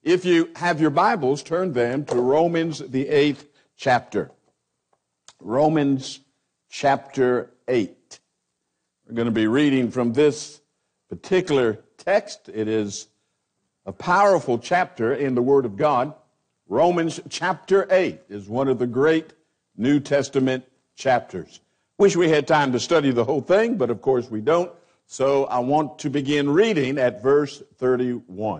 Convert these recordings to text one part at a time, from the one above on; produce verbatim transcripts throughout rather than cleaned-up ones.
If you have your Bibles, turn them to Romans, the eighth chapter. Romans chapter eight. We're going to be reading from this particular text. It is a powerful chapter in the Word of God. Romans chapter eight is one of the great New Testament chapters. Wish we had time to study the whole thing, but of course we don't. So I want to begin reading at verse thirty-one.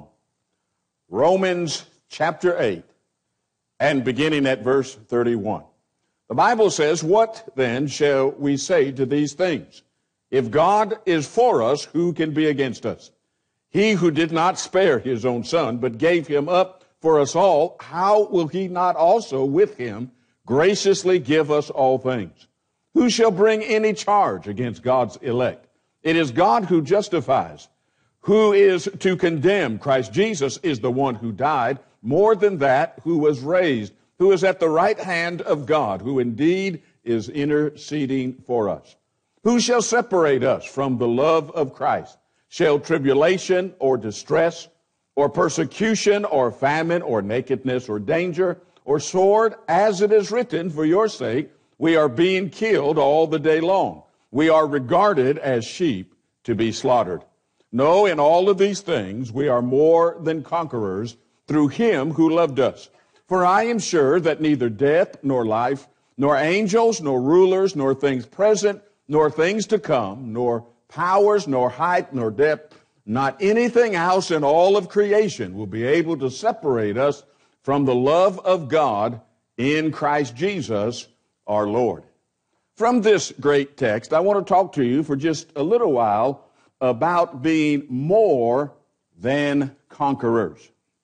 Romans chapter eight, and beginning at verse thirty-one. The Bible says, "What then shall we say to these things? If God is for us, who can be against us? He who did not spare his own son, but gave him up for us all, how will he not also with him graciously give us all things? Who shall bring any charge against God's elect? It is God who justifies. Who is to condemn? Christ Jesus is the one who died, more than that, who was raised, who is at the right hand of God, who indeed is interceding for us. Who shall separate us from the love of Christ? Shall tribulation or distress or persecution or famine or nakedness or danger or sword? As it is written, for your sake we are being killed all the day long. We are regarded as sheep to be slaughtered. No, in all of these things we are more than conquerors through him who loved us. For I am sure that neither death nor life, nor angels, nor rulers, nor things present, nor things to come, nor powers, nor height, nor depth, not anything else in all of creation will be able to separate us from the love of God in Christ Jesus our Lord." From this great text, I want to talk to you for just a little while about being more than conquerors.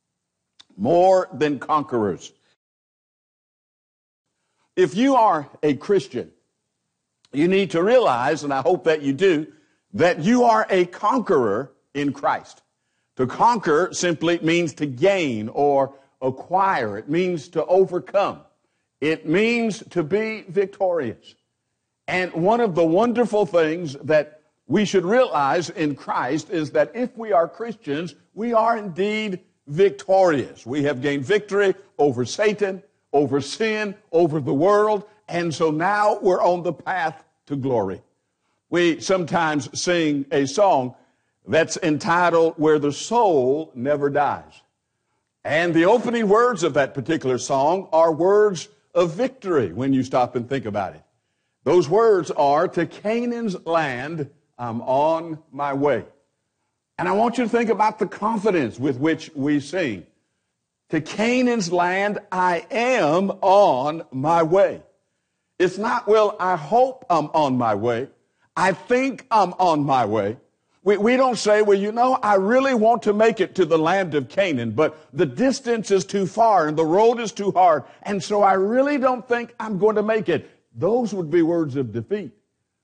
More than conquerors. If you are a Christian, you need to realize, and I hope that you do, that you are a conqueror in Christ. To conquer simply means to gain or acquire. It means to overcome. It means to be victorious. And one of the wonderful things that we should realize in Christ is that if we are Christians, we are indeed victorious. We have gained victory over Satan, over sin, over the world, and so now we're on the path to glory. We sometimes sing a song that's entitled, "Where the Soul Never Dies." And the opening words of that particular song are words of victory when you stop and think about it. Those words are, "To Canaan's land, I'm on my way." And I want you to think about the confidence with which we sing. To Canaan's land, I am on my way. It's not, well, I hope I'm on my way. I think I'm on my way. We, we don't say, well, you know, I really want to make it to the land of Canaan, but the distance is too far and the road is too hard, and so I really don't think I'm going to make it. Those would be words of defeat.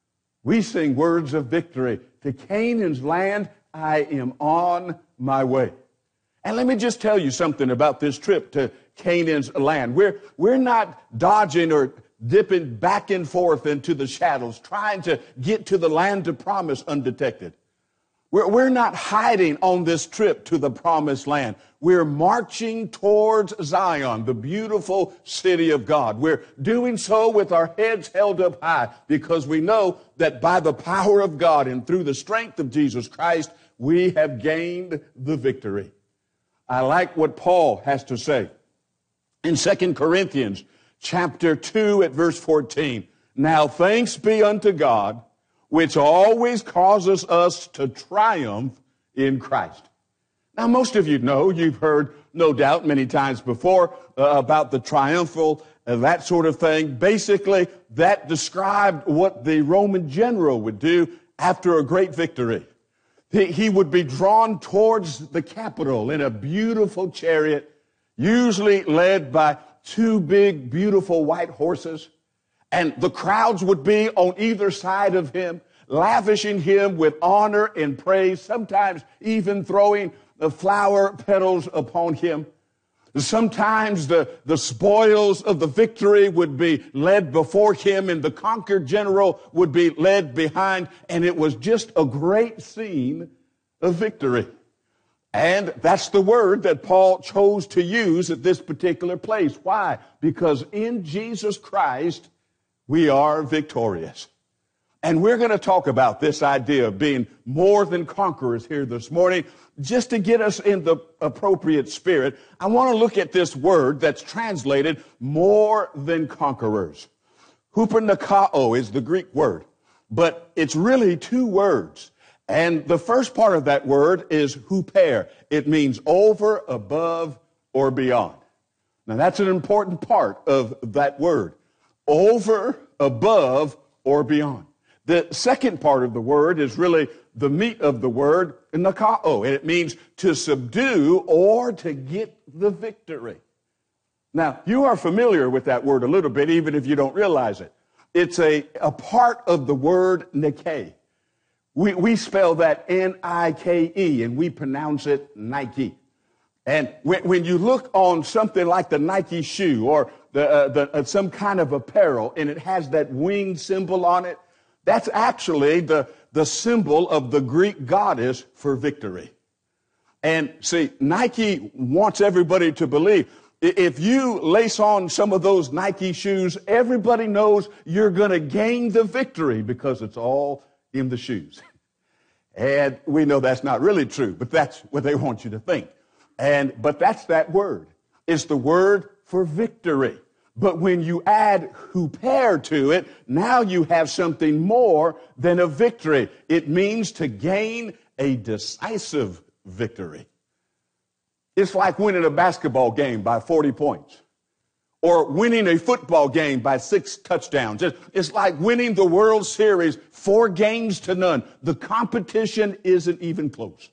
We sing words of victory. To Canaan's land, I am on my way. And let me just tell you something about this trip to Canaan's land. We're, we're not dodging or dipping back and forth into the shadows, trying to get to the land of promise undetected. We're, we're not hiding on this trip to the promised land. We're marching towards Zion, the beautiful city of God. We're doing so with our heads held up high because we know that by the power of God and through the strength of Jesus Christ, we have gained the victory. I like what Paul has to say in Second Corinthians chapter two at verse fourteen. "Now thanks be unto God, which always causes us to triumph in Christ." Now, most of you know, you've heard, no doubt, many times before uh, about the triumphal, uh, that sort of thing. Basically, that described what the Roman general would do after a great victory. He, he would be drawn towards the Capitol in a beautiful chariot, usually led by two big, beautiful white horses. And the crowds would be on either side of him, lavishing him with honor and praise, sometimes even throwing the flower petals upon him. Sometimes the, the spoils of the victory would be led before him and the conquered general would be led behind, and it was just a great scene of victory. And that's the word that Paul chose to use at this particular place. Why? Because in Jesus Christ, we are victorious. And we're going to talk about this idea of being more than conquerors here this morning. Just to get us in the appropriate spirit, I want to look at this word that's translated more than conquerors. Hupernikao is the Greek word, but it's really two words. And the first part of that word is huper. It means over, above, or beyond. Now that's an important part of that word. Over, above, or beyond. The second part of the word is really the meat of the word, nakao, and it means to subdue or to get the victory. Now, you are familiar with that word a little bit, even if you don't realize it. It's a, a part of the word Nike. We, we spell that N I K E, and we pronounce it Nike. And when, when you look on something like the Nike shoe or the, uh, the, uh, some kind of apparel, and it has that wing symbol on it, that's actually the, the symbol of the Greek goddess for victory. And see, Nike wants everybody to believe, if you lace on some of those Nike shoes, everybody knows you're going to gain the victory because it's all in the shoes. And we know that's not really true, but that's what they want you to think. And but that's that word. It's the word for victory. But when you add huper to it, now you have something more than a victory. It means to gain a decisive victory. It's like winning a basketball game by forty points or winning a football game by six touchdowns. It's like winning the World Series four games to none. The competition isn't even close.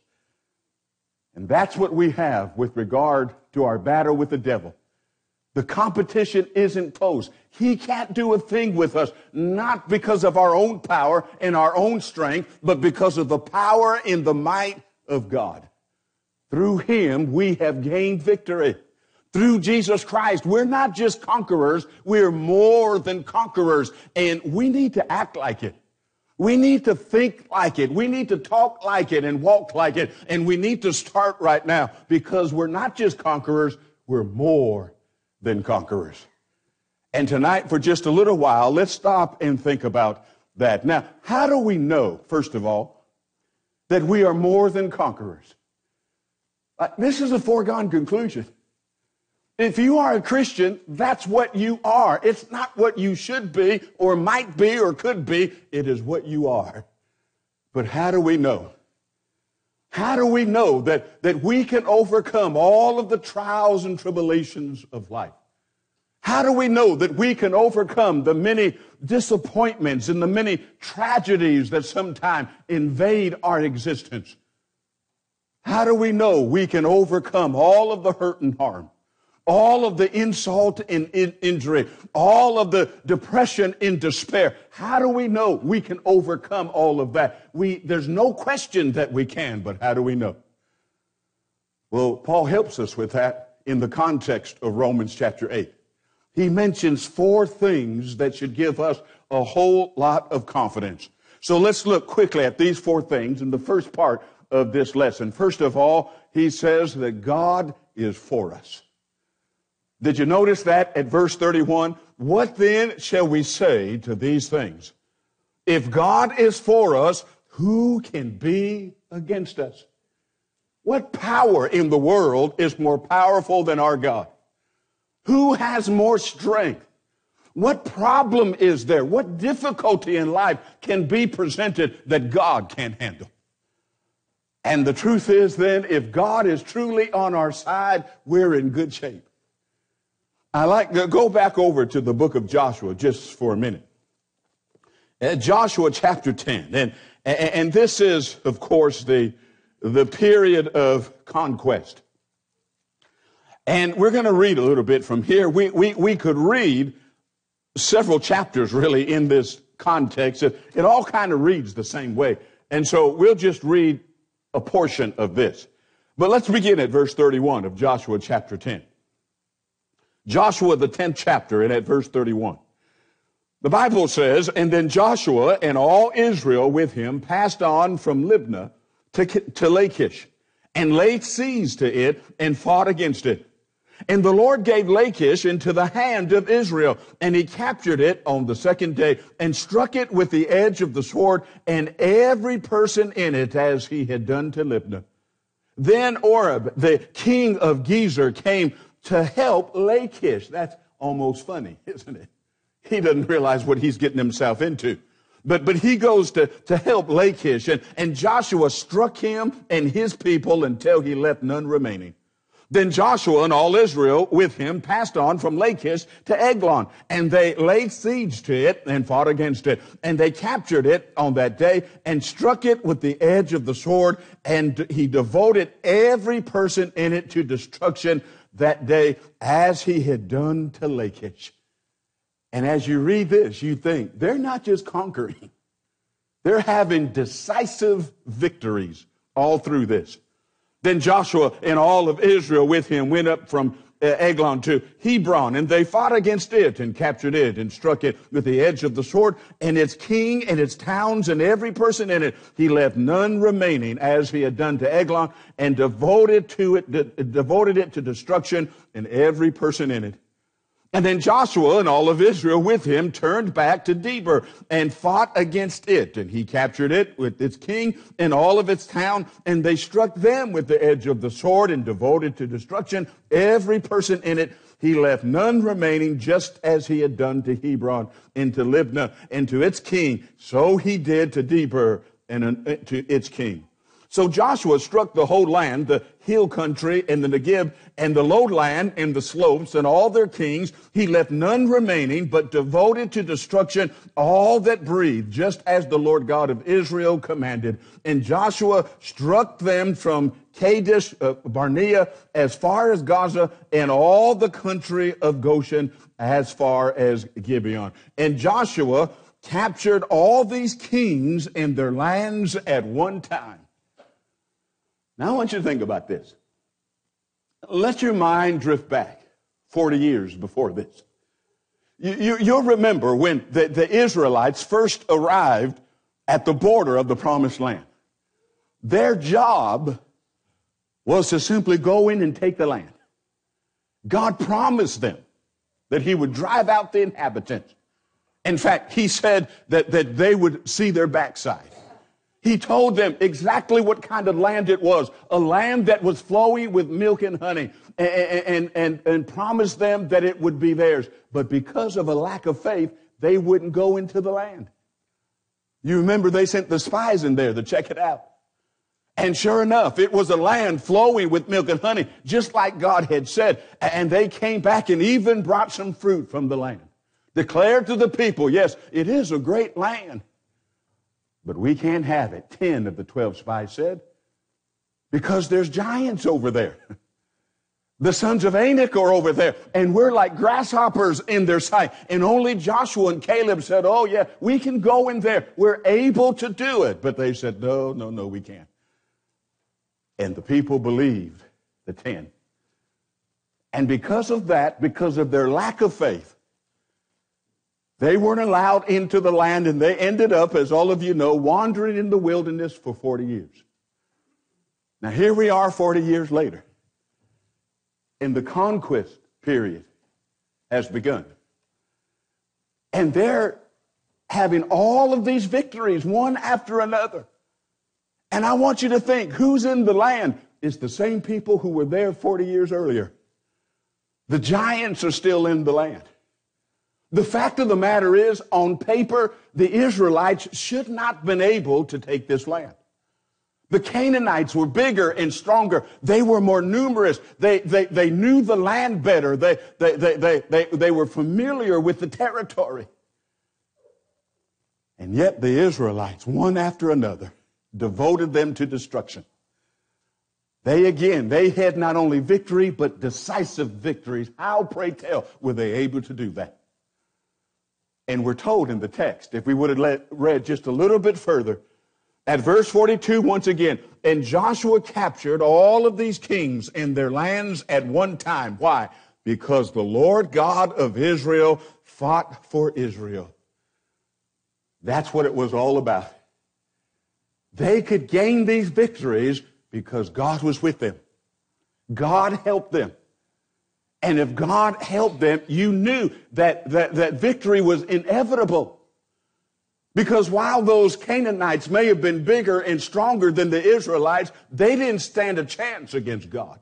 And that's what we have with regard to our battle with the devil. The competition isn't close. He can't do a thing with us, not because of our own power and our own strength, but because of the power and the might of God. Through him, we have gained victory. Through Jesus Christ, we're not just conquerors, we're more than conquerors, and we need to act like it. We need to think like it. We need to talk like it and walk like it, and we need to start right now because we're not just conquerors, we're more than conquerors. And tonight, for just a little while, let's stop and think about that. Now, how do we know, first of all, that we are more than conquerors? Uh, this is a foregone conclusion. If you are a Christian, that's what you are. It's not what you should be or might be or could be. It is what you are. But how do we know? How do we know that, that we can overcome all of the trials and tribulations of life? How do we know that we can overcome the many disappointments and the many tragedies that sometimes invade our existence? How do we know we can overcome all of the hurt and harm, all of the insult and in injury, all of the depression and despair? How do we know we can overcome all of that? We, there's no question that we can, but how do we know? Well, Paul helps us with that in the context of Romans chapter eight. He mentions four things that should give us a whole lot of confidence. So let's look quickly at these four things in the first part of this lesson. First of all, he says that God is for us. Did you notice that at verse thirty-one? What then shall we say to these things? If God is for us, who can be against us? What power in the world is more powerful than our God? Who has more strength? What problem is there? What difficulty in life can be presented that God can't handle? And the truth is then, if God is truly on our side, we're in good shape. I like to go back over to the book of Joshua just for a minute. Uh, Joshua chapter ten. And, and this is, of course, the, the period of conquest. And we're going to read a little bit from here. We, we, we could read several chapters really in this context. It, it all kind of reads the same way. And so we'll just read a portion of this. But let's begin at verse thirty-one of Joshua chapter ten. Joshua, the tenth chapter, and at verse thirty-one. The Bible says, and then Joshua and all Israel with him passed on from Libnah to, to Lachish. and laid siege to it and fought against it. And the Lord gave Lachish into the hand of Israel, and he captured it on the second day and struck it with the edge of the sword and every person in it as he had done to Libnah. Then Oreb, the king of Gezer, came to help Lachish. That's almost funny, isn't it? He doesn't realize what he's getting himself into. But, but he goes to, to help Lachish, and, and Joshua struck him and his people until he left none remaining. Then Joshua and all Israel with him passed on from Lachish to Eglon, and they laid siege to it and fought against it. And they captured it on that day and struck it with the edge of the sword, and he devoted every person in it to destruction that day as he had done to Lachish. And as you read this, you think, they're not just conquering. They're having decisive victories all through this. Then Joshua and all of Israel with him went up from Eglon to Hebron, and they fought against it and captured it and struck it with the edge of the sword, and its king and its towns and every person in it. He left none remaining as he had done to Eglon, and devoted to it, de- devoted it to destruction and every person in it. And then Joshua and all of Israel with him turned back to Debir and fought against it. And he captured it with its king and all of its town. And they struck them with the edge of the sword and devoted to destruction every person in it. He left none remaining, just as he had done to Hebron and to Libnah and to its king. So he did to Debir and to its king. So Joshua struck the whole land, the hill country and the Negeb and the lowland and the slopes and all their kings. He left none remaining, but devoted to destruction all that breathed, just as the Lord God of Israel commanded. And Joshua struck them from Kadesh uh, Barnea as far as Gaza, and all the country of Goshen as far as Gibeon. And Joshua captured all these kings and their lands at one time. Now, I want you to think about this. Let your mind drift back forty years before this. You, you, you'll remember when the, the Israelites first arrived at the border of the Promised Land. Their job was to simply go in and take the land. God promised them that he would drive out the inhabitants. In fact, he said that, that they would see their backside. He told them exactly what kind of land it was, a land that was flowing with milk and honey, and, and, and, and promised them that it would be theirs. But because of a lack of faith, they wouldn't go into the land. You remember they sent the spies in there to check it out. And sure enough, it was a land flowing with milk and honey, just like God had said. And they came back and even brought some fruit from the land. Declared to the people, yes, it is a great land. But we can't have it, ten of the twelve spies said, because there's giants over there. The sons of Anak are over there, and we're like grasshoppers in their sight. And only Joshua and Caleb said, oh yeah, we can go in there. We're able to do it. But they said, no, no, no, we can't. And the people believed the ten. And because of that, because of their lack of faith, they weren't allowed into the land, and they ended up, as all of you know, wandering in the wilderness for forty years. Now here we are forty years later, and the conquest period has begun. And they're having all of these victories, one after another. And I want you to think, who's in the land? It's the same people who were there forty years earlier. The giants are still in the land. The fact of the matter is, on paper, the Israelites should not have been able to take this land. The Canaanites were bigger and stronger. They were more numerous. They, they, they knew the land better. They, they, they, they, they, they were familiar with the territory. And yet the Israelites, one after another, devoted them to destruction. They again, they had not only victory, but decisive victories. How, pray tell, were they able to do that? And we're told in the text, if we would have let, read just a little bit further, at verse forty-two, once again, and Joshua captured all of these kings and their lands at one time. Why? Because the Lord God of Israel fought for Israel. That's what it was all about. They could gain these victories Because God was with them. God helped them. And if God helped them, you knew that, that, that victory was inevitable. Because while those Canaanites may have been bigger and stronger than the Israelites, they didn't stand a chance against God.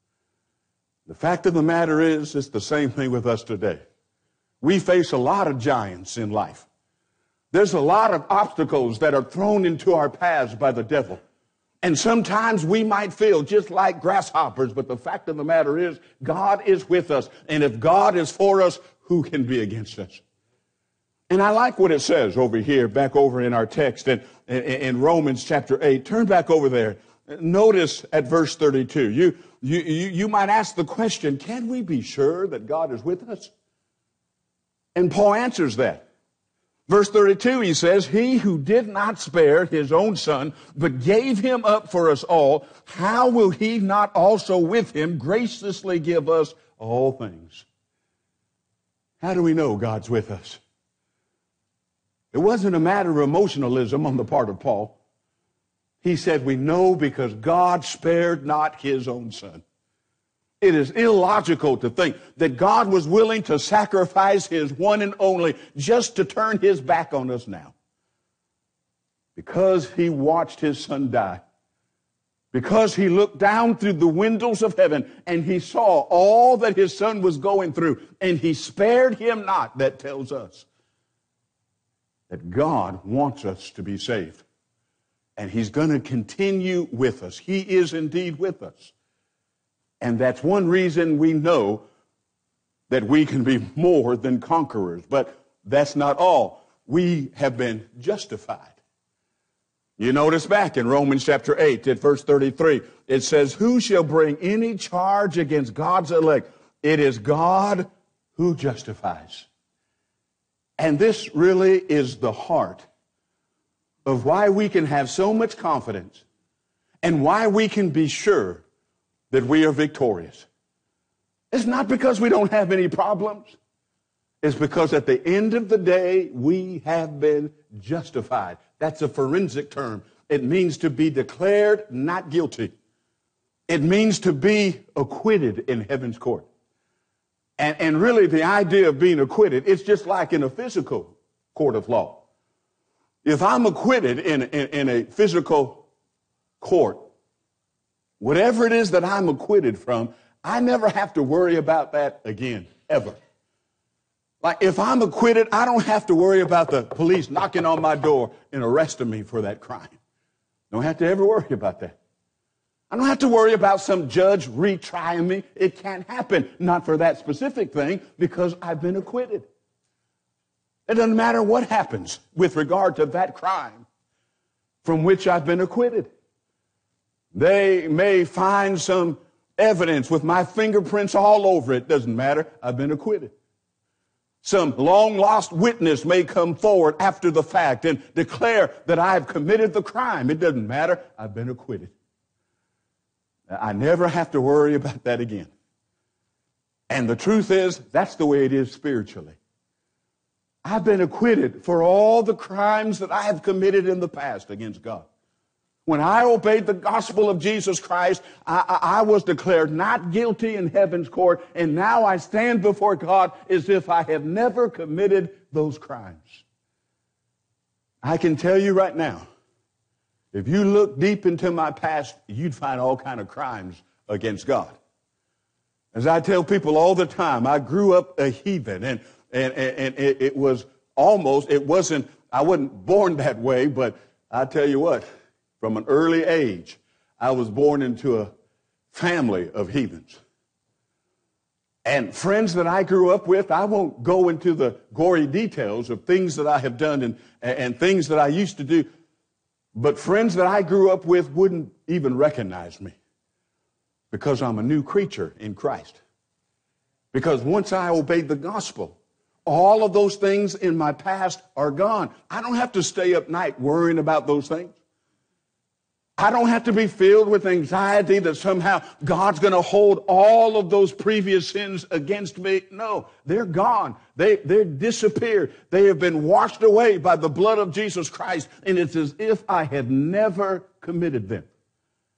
The fact of the matter is, it's the same thing with us today. We face a lot of giants in life. There's a lot of obstacles that are thrown into our paths by the devil. And sometimes we might feel just like grasshoppers, but the fact of the matter is, God is with us. And if God is for us, who can be against us? And I like what it says over here, back over in our text in, in, in Romans chapter eight. Turn back over there. Notice at verse thirty-two. You, you, you, you might ask the question, can we be sure that God is with us? And Paul answers that. Verse thirty-two, he says, he who did not spare his own son, but gave him up for us all, how will he not also with him graciously give us all things? How do we know God's with us? It wasn't a matter of emotionalism on the part of Paul. He said, we know because God spared not his own son. It is illogical to think that God was willing to sacrifice his one and only just to turn his back on us now. Because he watched his son die. Because he looked down through the windows of heaven and he saw all that his son was going through and he spared him not, that tells us that God wants us to be saved. And he's going to continue with us. He is indeed with us. And that's one reason we know that we can be more than conquerors. But that's not all. We have been justified. You notice back in Romans chapter eight at verse thirty-three, it says, who shall bring any charge against God's elect? It is God who justifies. And this really is the heart of why we can have so much confidence and why we can be sure that we are victorious. It's not because we don't have any problems. It's because at the end of the day, we have been justified. That's a forensic term. It means to be declared not guilty. It means to be acquitted in heaven's court. And, and really the idea of being acquitted, it's just like in a physical court of law. If I'm acquitted in, in, in a physical court, whatever it is that I'm acquitted from, I never have to worry about that again, ever. Like if I'm acquitted, I don't have to worry about the police knocking on my door and arresting me for that crime. Don't have to ever worry about that. I don't have to worry about some judge retrying me. It can't happen, not for that specific thing, because I've been acquitted. It doesn't matter what happens with regard to that crime from which I've been acquitted. They may find some evidence with my fingerprints all over it. Doesn't matter. I've been acquitted. Some long-lost witness may come forward after the fact and declare that I've committed the crime. It doesn't matter. I've been acquitted. I never have to worry about that again. And the truth is, that's the way it is spiritually. I've been acquitted for all the crimes that I have committed in the past against God. When I obeyed the gospel of Jesus Christ, I, I, I was declared not guilty in heaven's court, and now I stand before God as if I have never committed those crimes. I can tell you right now, if you look deep into my past, you'd find all kinds of crimes against God. As I tell people all the time, I grew up a heathen, and, and, and it, it was almost, it wasn't, I wasn't born that way, but I tell you what, from an early age, I was born into a family of heathens. And friends that I grew up with, I won't go into the gory details of things that I have done and, and things that I used to do, but friends that I grew up with wouldn't even recognize me because I'm a new creature in Christ. Because once I obeyed the gospel, all of those things in my past are gone. I don't have to stay up night worrying about those things. I don't have to be filled with anxiety that somehow God's going to hold all of those previous sins against me. No, they're gone. They, they're disappeared. They have been washed away by the blood of Jesus Christ, and it's as if I had never committed them.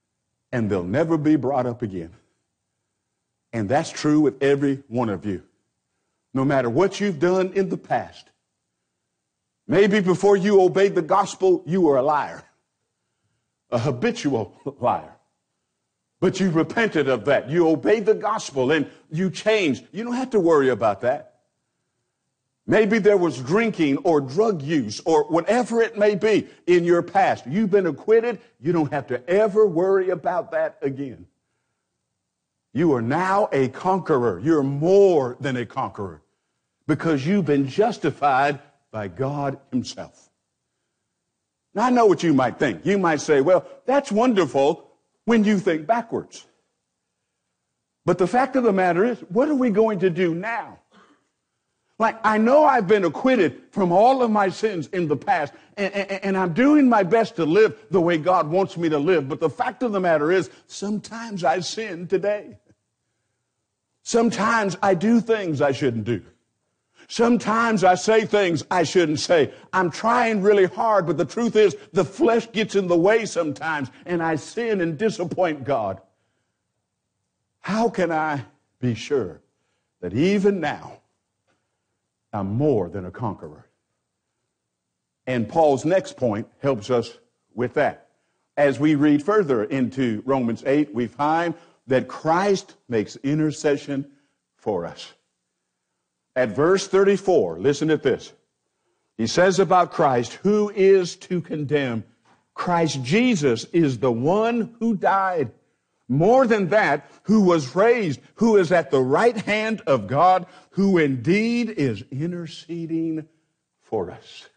and they'll never be brought up again. And that's true with every one of you. No matter what you've done in the past. Maybe before you obeyed the gospel, you were a liar. A habitual liar. But you repented of that. You obeyed the gospel and you changed. You don't have to worry about that. Maybe there was drinking or drug use or whatever it may be in your past. You've been acquitted. You don't have to ever worry about that again. You are now a conqueror. You're more than a conqueror because you've been justified by God himself. Now, I know what you might think. You might say, well, that's wonderful when you think backwards. But the fact of the matter is, what are we going to do now? Like, I know I've been acquitted from all of my sins in the past, and, and, and I'm doing my best to live the way God wants me to live. But the fact of the matter is, sometimes I sin today. Sometimes I do things I shouldn't do. Sometimes I say things I shouldn't say. I'm trying really hard, but the truth is, the flesh gets in the way sometimes, and I sin and disappoint God. How can I be sure that even now, I'm more than a conqueror? And Paul's next point helps us with that. As we read further into Romans eight, we find that Christ makes intercession for us. At verse thirty-four, listen to this. He says about Christ, who is to condemn? Christ Jesus is the one who died. More than that, who was raised, who is at the right hand of God, who indeed is interceding for us.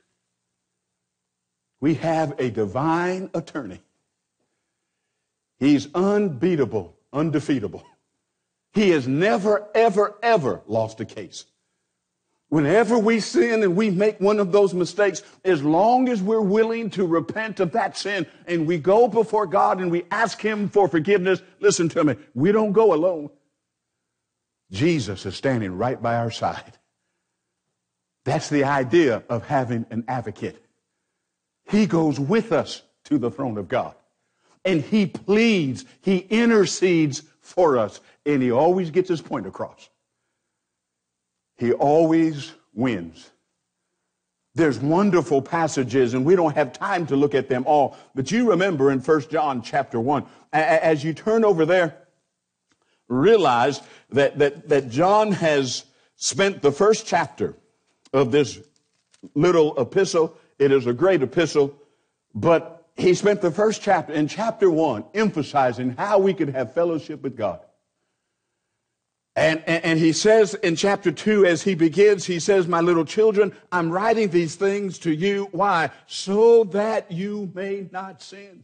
We have a divine attorney. He's unbeatable, undefeatable. He has never, ever, ever lost a case. Whenever we sin and we make one of those mistakes, as long as we're willing to repent of that sin and we go before God and we ask him for forgiveness, listen to me, we don't go alone. Jesus is standing right by our side. That's the idea of having an advocate. He goes with us to the throne of God. And he pleads, he intercedes for us, and he always gets his point across. He always wins. There's wonderful passages, and we don't have time to look at them all. But you remember in First John chapter one, as you turn over there, realize that, that, that John has spent the first chapter of this little epistle. It is a great epistle, but he spent the first chapter, in chapter one, emphasizing how we could have fellowship with God. And, and, and he says in chapter two, as he begins, he says, my little children, I'm writing these things to you. Why? So that you may not sin.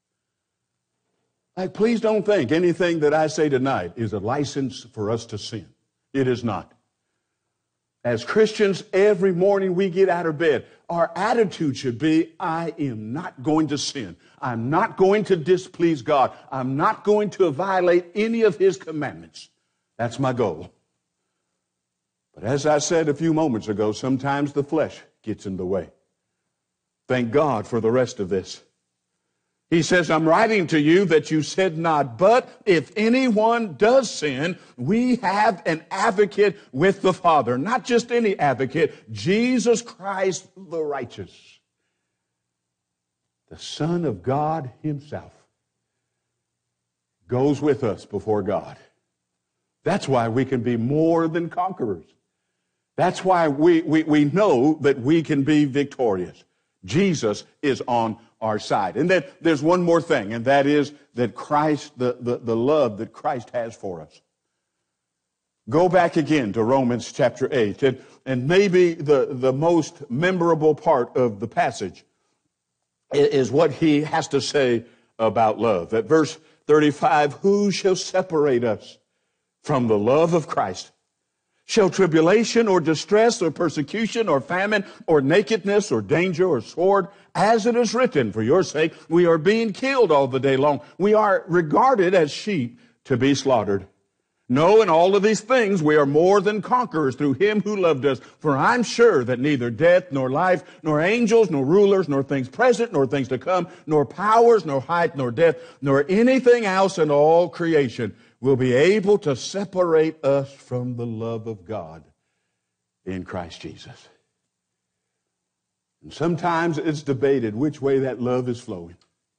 Like, please don't think anything that I say tonight is a license for us to sin. It is not. As Christians, every morning we get out of bed, our attitude should be, I am not going to sin. I'm not going to displease God. I'm not going to violate any of his commandments. That's my goal. But as I said a few moments ago, sometimes the flesh gets in the way. Thank God for the rest of this. He says, I'm writing to you that you said not, but if anyone does sin, we have an advocate with the Father. Not just any advocate, Jesus Christ the righteous. The Son of God himself goes with us before God. That's why we can be more than conquerors. That's why we, we, we know that we can be victorious. Jesus is on our side. And then there's one more thing, and that is that Christ, the, the, the love that Christ has for us. Go back again to Romans chapter eight, and, and maybe the, the most memorable part of the passage is what he has to say about love. At verse thirty-five, who shall separate us from the love of Christ? Shall tribulation or distress or persecution or famine or nakedness or danger or sword? As it is written, for your sake we are being killed all the day long. We are regarded as sheep to be slaughtered. No, in all of these things we are more than conquerors through him who loved us. For I'm sure that neither death, nor life, nor angels, nor rulers, nor things present, nor things to come, nor powers, nor height, nor depth, nor anything else in all creation will be able to separate us from the love of God in Christ Jesus. And sometimes it's debated which way that love is flowing.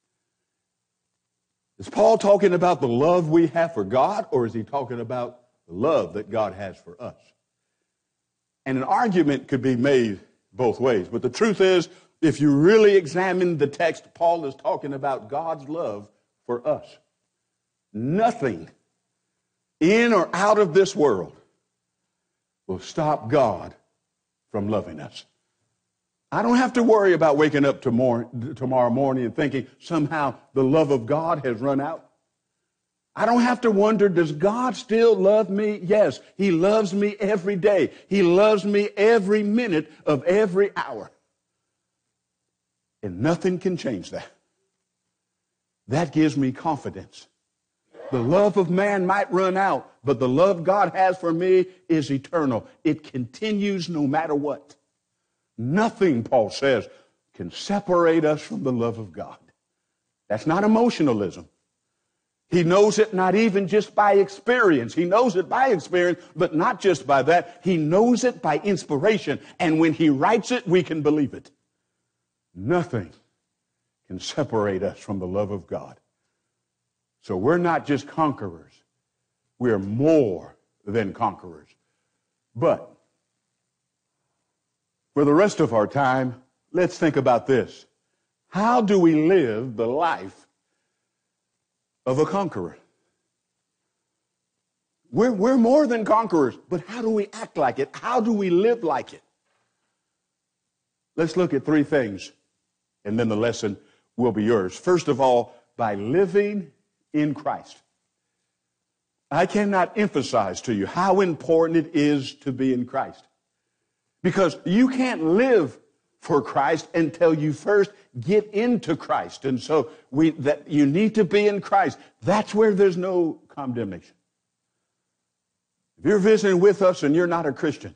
Is Paul talking about the love we have for God, or is he talking about the love that God has for us? And an argument could be made both ways. But the truth is, if you really examine the text, Paul is talking about God's love for us. Nothing in or out of this world will stop God from loving us. I don't have to worry about waking up tomorrow, tomorrow morning and thinking somehow the love of God has run out. I don't have to wonder, does God still love me? Yes, he loves me every day. He loves me every minute of every hour. And nothing can change that. That gives me confidence. The love of man might run out, but the love God has for me is eternal. It continues no matter what. Nothing, Paul says, can separate us from the love of God. That's not emotionalism. He knows it not even just by experience. He knows it by experience, but not just by that. He knows it by inspiration. And when he writes it, we can believe it. Nothing can separate us from the love of God. So we're not just conquerors. We're more than conquerors. But for the rest of our time, let's think about this. How do we live the life of a conqueror? We're, we're more than conquerors, but how do we act like it? How do we live like it? Let's look at three things, and then the lesson will be yours. First of all, by living in Christ. I cannot emphasize to you how important it is to be in Christ. Because you can't live for Christ until you first get into Christ. And so we that you need to be in Christ. That's where there's no condemnation. If you're visiting with us and you're not a Christian,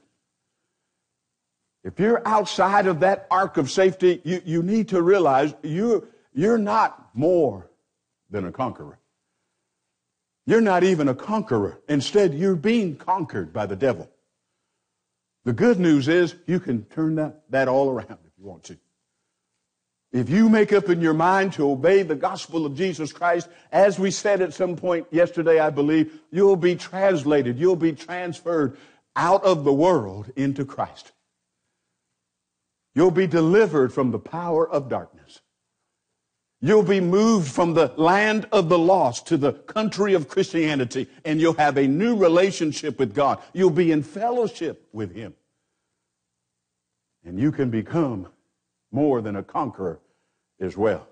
if you're outside of that ark of safety, you, you need to realize you, you're not more than a conqueror. You're not even a conqueror. Instead, you're being conquered by the devil. The good news is you can turn that, that all around if you want to. If you make up in your mind to obey the gospel of Jesus Christ, as we said at some point yesterday, I believe, you'll be translated, you'll be transferred out of the world into Christ. You'll be delivered from the power of darkness. You'll be moved from the land of the lost to the country of Christianity, and you'll have a new relationship with God. You'll be in fellowship with him. And you can become more than a conqueror as well.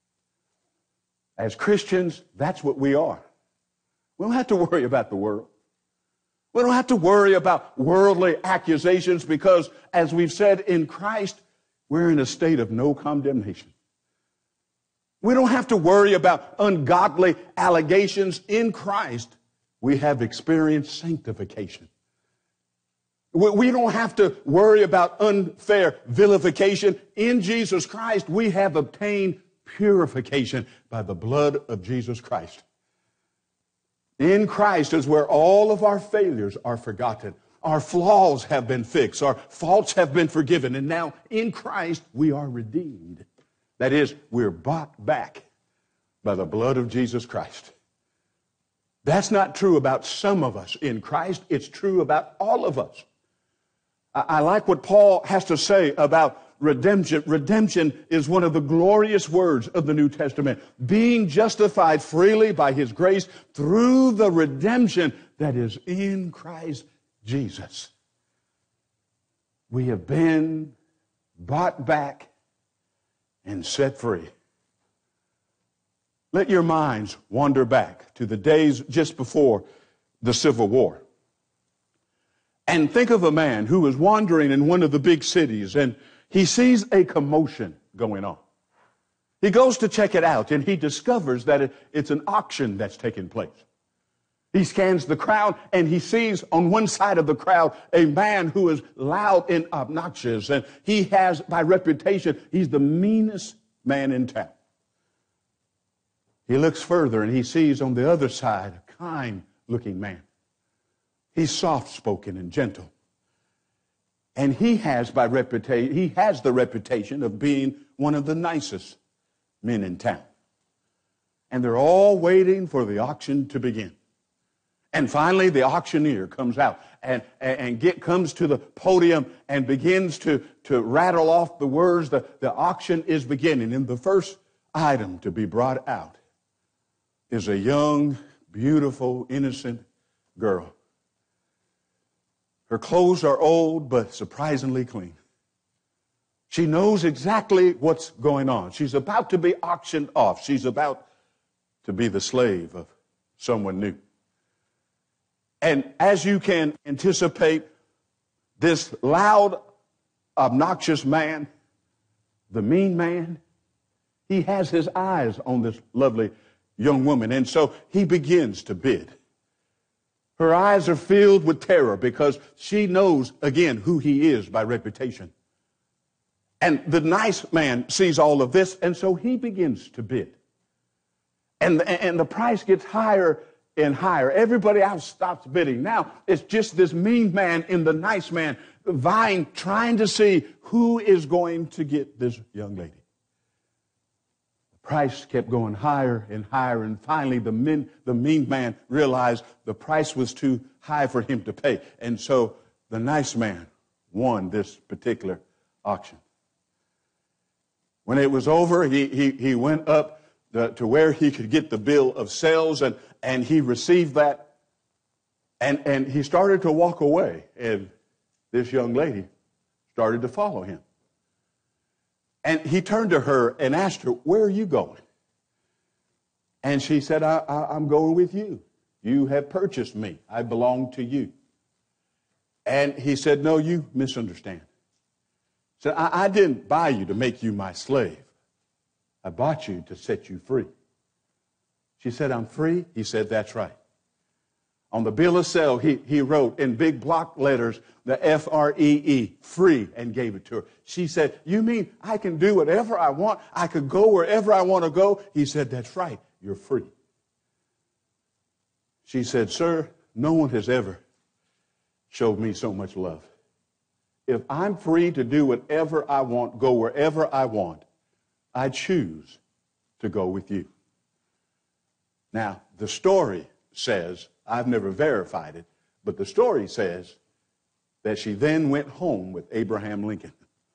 As Christians, that's what we are. We don't have to worry about the world. We don't have to worry about worldly accusations because, as we've said, in Christ, we're in a state of no condemnation. We don't have to worry about ungodly allegations. In Christ, we have experienced sanctification. We don't have to worry about unfair vilification. In Jesus Christ, we have obtained purification by the blood of Jesus Christ. In Christ is where all of our failures are forgotten. Our flaws have been fixed. Our faults have been forgiven. And now in Christ, we are redeemed. That is, we're bought back by the blood of Jesus Christ. That's not true about some of us in Christ. It's true about all of us. I, I like what Paul has to say about redemption. Redemption is one of the glorious words of the New Testament. Being justified freely by his grace through the redemption that is in Christ Jesus. We have been bought back and set free. Let your minds wander back to the days just before the Civil War. And think of a man who was wandering in one of the big cities and he sees a commotion going on. He goes to check it out and he discovers that it, it's an auction that's taking place. He scans the crowd and he sees on one side of the crowd a man who is loud and obnoxious, and he has, by reputation, he's the meanest man in town. He looks further and he sees on the other side a kind-looking man. He's soft-spoken and gentle. And he has, by reputation, he has the reputation of being one of the nicest men in town. And they're all waiting for the auction to begin. And finally, the auctioneer comes out and, and, and get, comes to the podium and begins to, to rattle off the words. The, the auction is beginning. And the first item to be brought out is a young, beautiful, innocent girl. Her clothes are old, but surprisingly clean. She knows exactly what's going on. She's about to be auctioned off. She's about to be the slave of someone new. And as you can anticipate, this loud, obnoxious man, the mean man, he has his eyes on this lovely young woman. And so he begins to bid. Her eyes are filled with terror because she knows, again, who he is by reputation. And the nice man sees all of this, and so he begins to bid. And, and the price gets higher and higher. Everybody else stops bidding. Now it's just this mean man and the nice man vying, trying to see who is going to get this young lady. The price kept going higher and higher, and finally the, men, the mean man realized the price was too high for him to pay. And so the nice man won this particular auction. When it was over, he, he, he went up the, to where he could get the bill of sales, and, and he received that, and, and he started to walk away, and this young lady started to follow him. And he turned to her and asked her, "Where are you going?" And she said, I, I, I'm going with you. You have purchased me. I belong to you. And he said, "No, you misunderstand." He said, I, I didn't buy you to make you my slave. I bought you to set you free. She said, "I'm free?" He said, "That's right." On the bill of sale, he, he wrote in big block letters the F R E E, free, and gave it to her. She said, "You mean I can do whatever I want? I could go wherever I want to go?" He said, "That's right. You're free." She said, "Sir, no one has ever showed me so much love. If I'm free to do whatever I want, go wherever I want, I choose to go with you." Now, the story says, I've never verified it, but the story says that she then went home with Abraham Lincoln.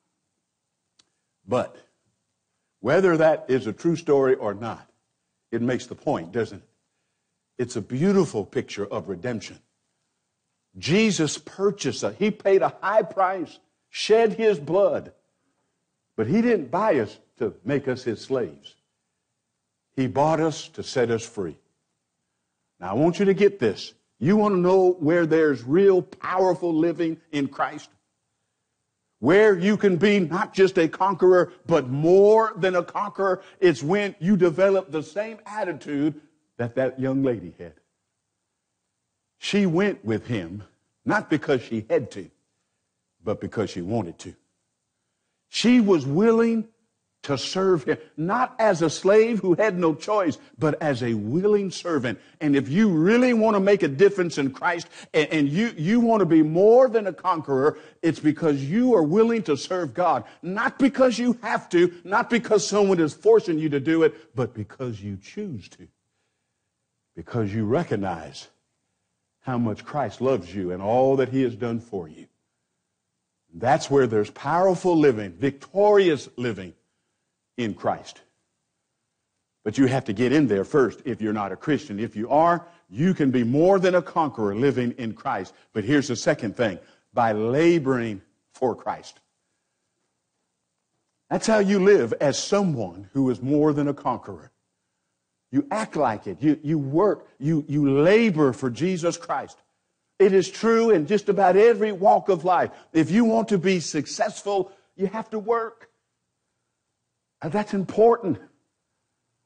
But whether that is a true story or not, it makes the point, doesn't it? It's a beautiful picture of redemption. Jesus purchased us. He paid a high price, shed his blood, but he didn't buy us to make us his slaves. He bought us to set us free. Now, I want you to get this. You want to know where there's real powerful living in Christ? Where you can be not just a conqueror, but more than a conqueror. It's when you develop the same attitude that that young lady had. She went with him, not because she had to, but because she wanted to. She was willing to serve him, not as a slave who had no choice, but as a willing servant. And if you really want to make a difference in Christ, and, and you, you want to be more than a conqueror, it's because you are willing to serve God. Not because you have to, not because someone is forcing you to do it, but because you choose to. Because you recognize how much Christ loves you and all that he has done for you. That's where there's powerful living, victorious living in Christ. But you have to get in there first if you're not a Christian. If you are, you can be more than a conqueror living in Christ. But here's the second thing, by laboring for Christ. That's how you live as someone who is more than a conqueror. You act like it. You, you work. You, you labor for Jesus Christ. It is true in just about every walk of life. If you want to be successful, you have to work. And that's important.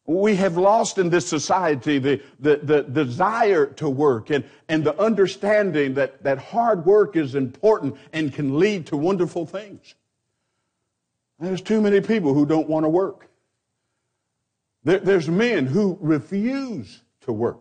We have lost in this society the, the, the desire to work and, and the understanding that, that hard work is important and can lead to wonderful things. There's too many people who don't want to work. There, there's men who refuse to work.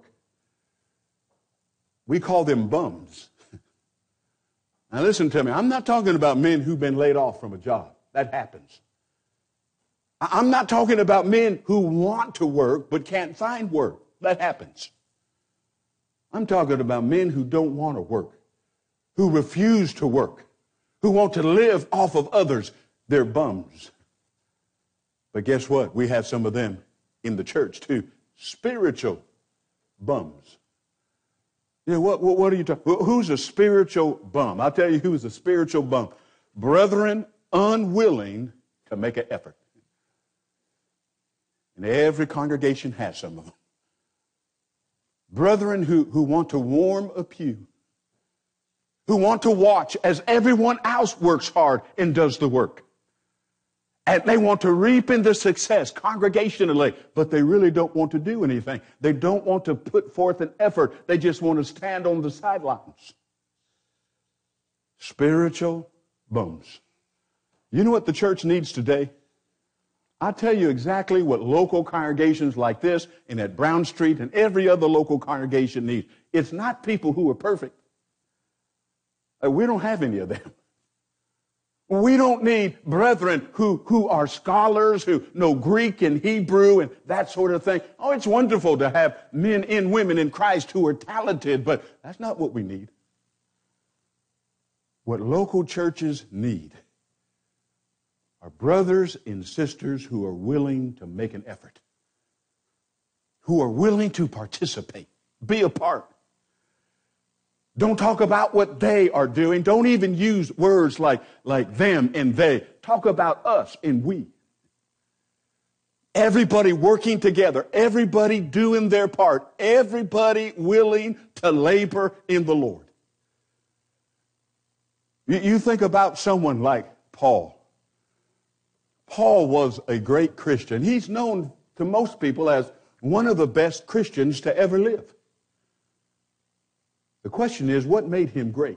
We call them bums. Now listen to me. I'm not talking about men who've been laid off from a job. That happens. I'm not talking about men who want to work but can't find work. That happens. I'm talking about men who don't want to work, who refuse to work, who want to live off of others. They're bums. But guess what? We have some of them in the church too. Spiritual bums. Yeah, what, what, what are you talking? Who's a spiritual bum? I'll tell you who's a spiritual bum. Brethren unwilling to make an effort. And every congregation has some of them. Brethren who, who want to warm a pew, who want to watch as everyone else works hard and does the work. And they want to reap in the success congregationally, but they really don't want to do anything. They don't want to put forth an effort. They just want to stand on the sidelines. Spiritual bums. You know what the church needs today? I'll tell you exactly what local congregations like this and at Brown Street and every other local congregation needs. It's not people who are perfect. We don't have any of them. We don't need brethren who, who are scholars, who know Greek and Hebrew and that sort of thing. Oh, it's wonderful to have men and women in Christ who are talented, but that's not what we need. What local churches need are brothers and sisters who are willing to make an effort, who are willing to participate, be a part. Don't talk about what they are doing. Don't even use words like, like them and they. Talk about us and we. Everybody working together, everybody doing their part, everybody willing to labor in the Lord. You, you think about someone like Paul. Paul was a great Christian. He's known to most people as one of the best Christians to ever live. The question is, what made him great?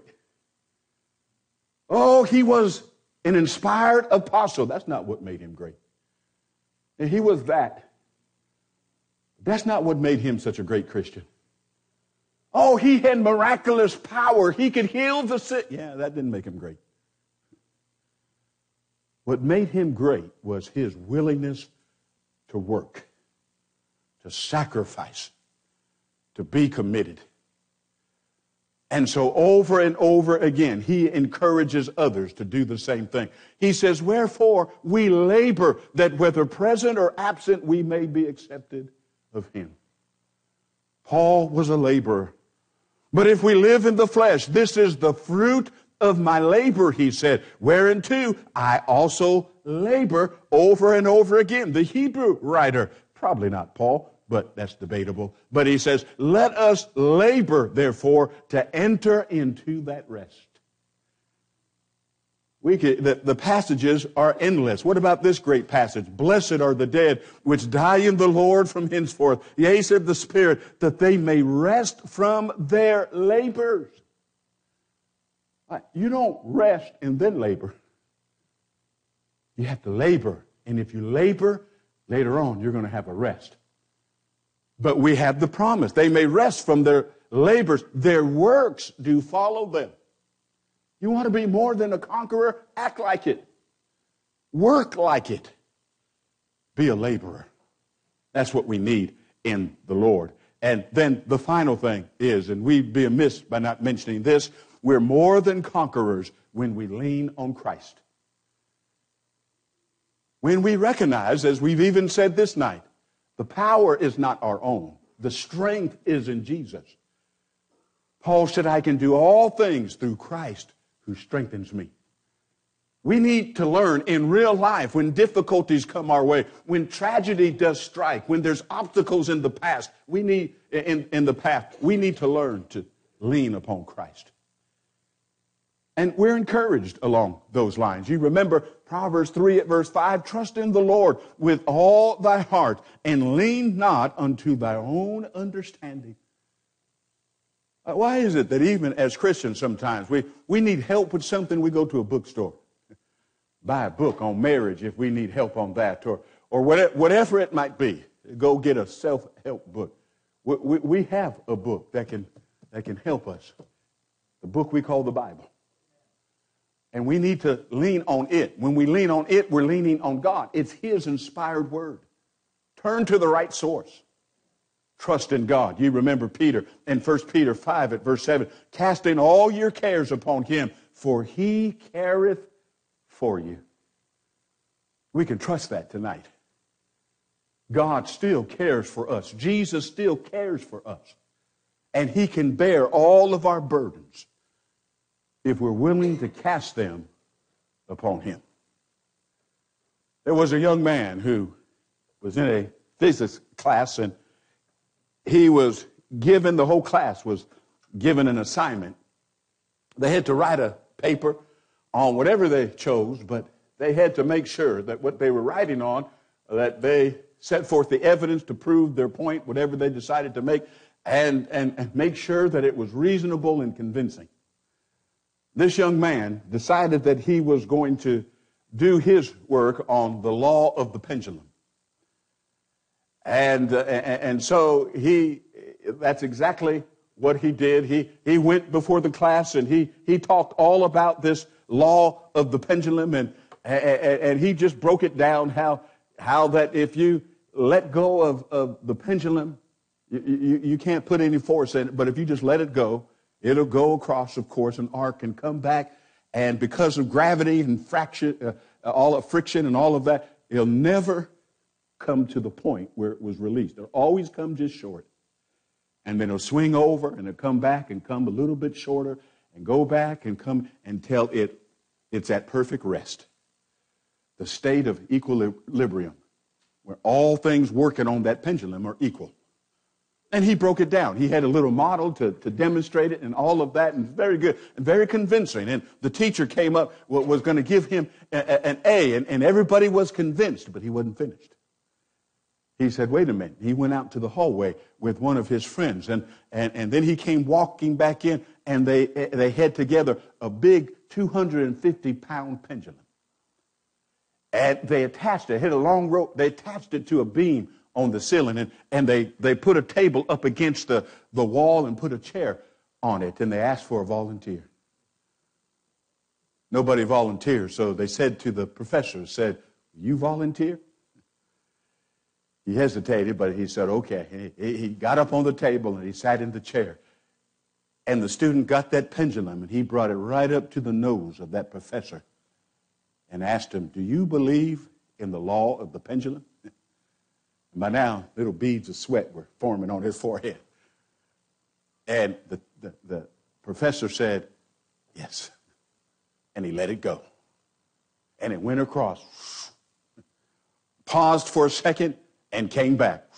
Oh, he was an inspired apostle. That's not what made him great. And he was that. That's not what made him such a great Christian. Oh, he had miraculous power. He could heal the sick. Yeah, that didn't make him great. What made him great was his willingness to work, to sacrifice, to be committed. And so over and over again, he encourages others to do the same thing. He says, wherefore we labor that whether present or absent, we may be accepted of him. Paul was a laborer. But if we live in the flesh, this is the fruit of my labor, he said, whereunto I also labor over and over again. The Hebrew writer, probably not Paul, but that's debatable. But he says, let us labor, therefore, to enter into that rest. We could, the, the passages are endless. What about this great passage? Blessed are the dead which die in the Lord from henceforth. Yea, said the Spirit, that they may rest from their labors. You don't rest and then labor. You have to labor. And if you labor, later on, you're going to have a rest. But we have the promise. They may rest from their labors. Their works do follow them. You want to be more than a conqueror? Act like it. Work like it. Be a laborer. That's what we need in the Lord. And then the final thing is, and we'd be amiss by not mentioning this, we're more than conquerors when we lean on Christ. When we recognize, as we've even said this night, the power is not our own. The strength is in Jesus. Paul said, I can do all things through Christ who strengthens me. We need to learn in real life when difficulties come our way, when tragedy does strike, when there's obstacles in the past, we need, in, in the path, we need to learn to lean upon Christ. And we're encouraged along those lines. You remember Proverbs three at verse five, trust in the Lord with all thy heart and lean not unto thy own understanding. Uh, why is it that even as Christians sometimes we, we need help with something, we go to a bookstore, buy a book on marriage if we need help on that, or, or whatever, whatever it might be, go get a self-help book. We, we, we have a book that can, that can help us, the book we call the Bible. And we need to lean on it. When we lean on it, we're leaning on God. It's His inspired word. Turn to the right source. Trust in God. You remember Peter in First Peter five at verse seven. Casting all your cares upon Him, for He careth for you. We can trust that tonight. God still cares for us. Jesus still cares for us. And He can bear all of our burdens if we're willing to cast them upon Him. There was a young man who was in a physics class, and he was given, the whole class was given an assignment. They had to write a paper on whatever they chose, but they had to make sure that what they were writing on, that they set forth the evidence to prove their point, whatever they decided to make, and, and, and make sure that it was reasonable and convincing. This young man decided that he was going to do his work on the law of the pendulum. And, uh, and so he, that's exactly what he did. He, he went before the class and he, he talked all about this law of the pendulum, and, and, and he just broke it down how, how that if you let go of, of the pendulum, you, you, you can't put any force in it, but if you just let it go, it'll go across, of course, an arc and come back, and because of gravity and fraction, uh, all of friction and all of that, it'll never come to the point where it was released. It'll always come just short. And then it'll swing over and it'll come back and come a little bit shorter and go back and come until it, it's at perfect rest. The state of equilibrium, where all things working on that pendulum are equal. And he broke it down. He had a little model to, to demonstrate it and all of that, and very good and very convincing. And the teacher came up, was going to give him a, a, an A, and, and everybody was convinced, but he wasn't finished. He said, wait a minute. He went out to the hallway with one of his friends, and, and, and then he came walking back in, and they, they had together a big two hundred fifty pound pendulum. And they attached it, hit a long rope, they attached it to a beam on the ceiling, and, and they, they put a table up against the, the wall and put a chair on it, and they asked for a volunteer. Nobody volunteered, so they said to the professor, said, you volunteer? He hesitated, but he said, okay. He, he got up on the table and he sat in the chair. And the student got that pendulum and he brought it right up to the nose of that professor and asked him, do you believe in the law of the pendulum? And by now, little beads of sweat were forming on his forehead. And the, the, the professor said, yes. And he let it go. And it went across, paused for a second, and came back.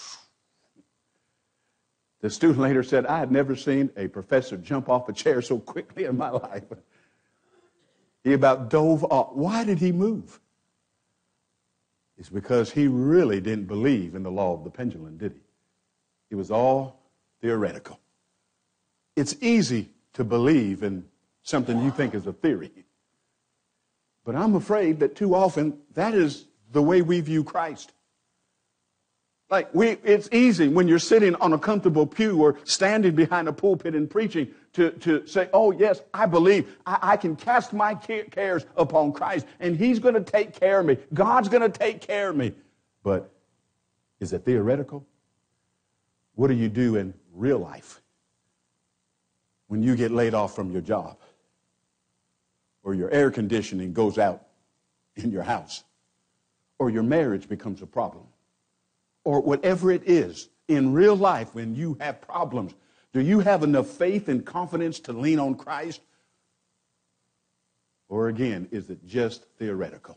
The student later said, I had never seen a professor jump off a chair so quickly in my life. He about dove off. Why did he move? It's because he really didn't believe in the law of the pendulum, did he? It was all theoretical. It's easy to believe in something you think is a theory. But I'm afraid that too often that is the way we view Christ. Like we, it's easy when you're sitting on a comfortable pew or standing behind a pulpit and preaching to, to say, oh, yes, I believe. I, I can cast my cares upon Christ, and He's going to take care of me. God's going to take care of me. But is it theoretical? What do you do in real life when you get laid off from your job or your air conditioning goes out in your house or your marriage becomes a problem? Or whatever it is in real life when you have problems, do you have enough faith and confidence to lean on Christ? Or again, is it just theoretical?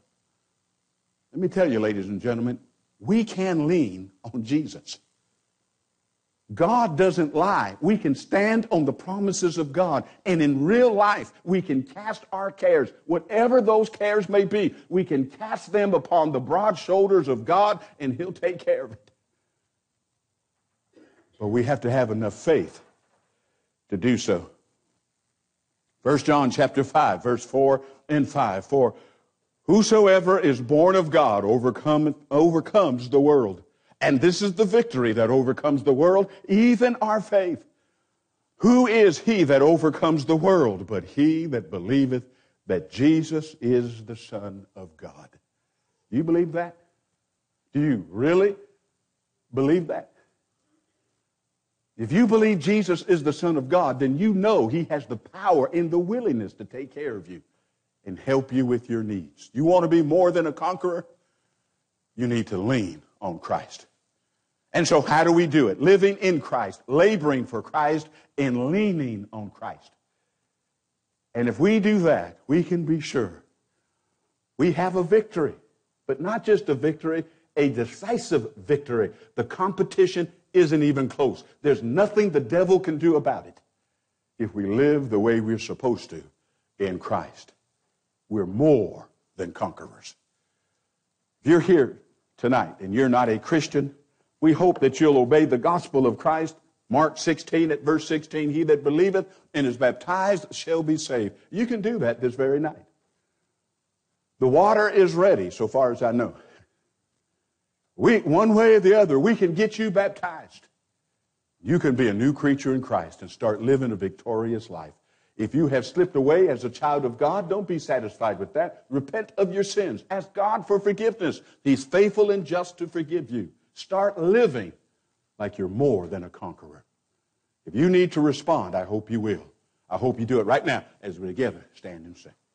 Let me tell you, ladies and gentlemen, we can lean on Jesus. God doesn't lie. We can stand on the promises of God. And in real life, we can cast our cares, whatever those cares may be, we can cast them upon the broad shoulders of God, and He'll take care of it. But we have to have enough faith to do so. First John chapter five, verse four and five. For whosoever is born of God overcome, overcomes the world. And this is the victory that overcomes the world, even our faith. Who is he that overcomes the world but he that believeth that Jesus is the Son of God? Do you believe that? Do you really believe that? If you believe Jesus is the Son of God, then you know He has the power and the willingness to take care of you and help you with your needs. You want to be more than a conqueror? You need to lean on Christ. And so how do we do it? Living in Christ, laboring for Christ, and leaning on Christ. And if we do that, we can be sure we have a victory. But not just a victory, a decisive victory. The competition isn't even close. There's nothing the devil can do about it if we live the way we're supposed to in Christ. We're more than conquerors. If you're here tonight and you're not a Christian, we hope that you'll obey the gospel of Christ. Mark sixteen at verse sixteen, he that believeth and is baptized shall be saved. You can do that this very night. The water is ready, so far as I know. We, one way or the other, we can get you baptized. You can be a new creature in Christ and start living a victorious life. If you have slipped away as a child of God, don't be satisfied with that. Repent of your sins. Ask God for forgiveness. He's faithful and just to forgive you. Start living like you're more than a conqueror. If you need to respond, I hope you will. I hope you do it right now as we together stand and sing.